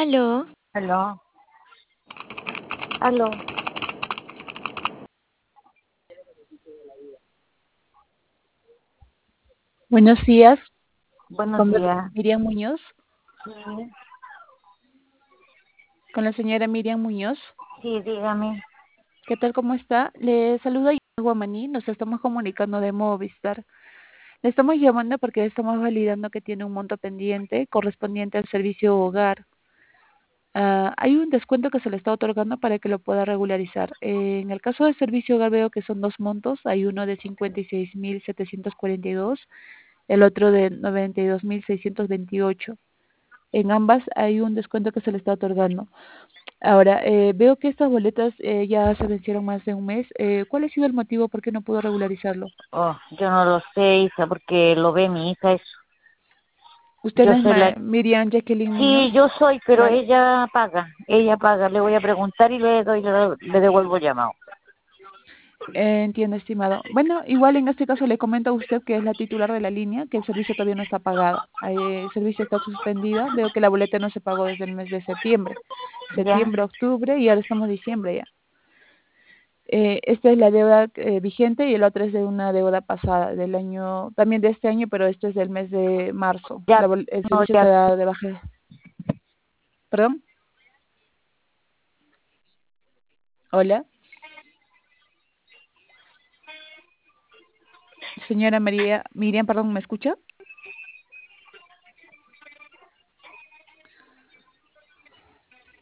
Aló, Aló, aló, Buenos días, buenos con días. Miriam Muñoz, Sí, con la señora Miriam Muñoz. sí, dígame. ¿Qué tal? ¿Cómo está? Le saluda Guamaní, nos estamos comunicando de Movistar. Le estamos llamando porque estamos validando que tiene un monto pendiente correspondiente al servicio hogar. Hay un descuento que se le está otorgando para que lo pueda regularizar. En el caso del servicio hogar veo que son dos montos, hay uno de 56.742, el otro de 92.628. En ambas hay un descuento que se le está otorgando. Ahora, veo que estas boletas ya se vencieron más de un mes. ¿Cuál ha sido el motivo por qué no pudo regularizarlo? Oh, yo no lo sé, hija, porque lo ve mi hija. Usted Yo es soy la... Miriam Jacqueline Muñoz, Sí, yo soy, pero claro. ella paga. Ella paga. Le voy a preguntar y le devuelvo llamado. Entiendo, estimado. Bueno, igual en este caso le comento a usted que es la titular de la línea, que el servicio todavía no está pagado. El servicio está suspendida. Veo que la boleta no se pagó desde el mes de septiembre. ¿Ya? Septiembre, octubre y ahora estamos en diciembre ya. Esta es la deuda vigente y el otro es de una deuda pasada, del año, también de este año, pero esto es del mes de marzo. Ya, El no, servicio se ya. da de baja. ¿Perdón? Hola, señora María, Miriam, perdón, ¿me escucha?